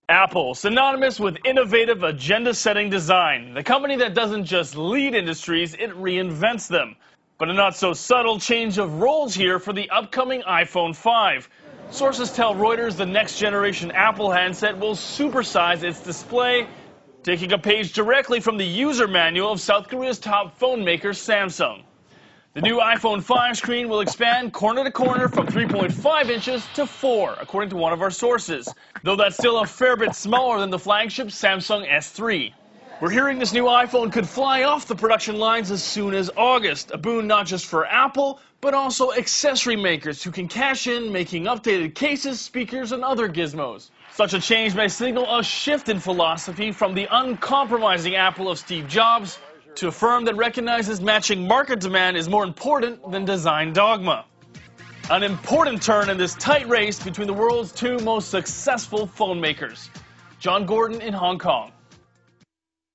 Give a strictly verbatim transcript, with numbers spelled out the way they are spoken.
Apple, synonymous with innovative, agenda-setting design. The company that doesn't just lead industries, it reinvents them. But a not-so-subtle change of roles here for the upcoming iPhone five. Sources tell Reuters the next-generation Apple handset will supersize its display, taking a page directly from the user manual of South Korea's top phone maker, Samsung. The new iPhone five screen will expand corner to corner from three point five inches to four, according to one of our sources, though that's still a fair bit smaller than the flagship Samsung S three. We're hearing this new iPhone could fly off the production lines as soon as August, a boon not just for Apple, but also accessory makers who can cash in making updated cases, speakers, and other gizmos. Such a change may signal a shift in philosophy from the uncompromising Apple of Steve Jobs to a firm that recognizes matching market demand is more important than design dogma. An important turn in this tight race between the world's two most successful phone makers. John Gordon in Hong Kong.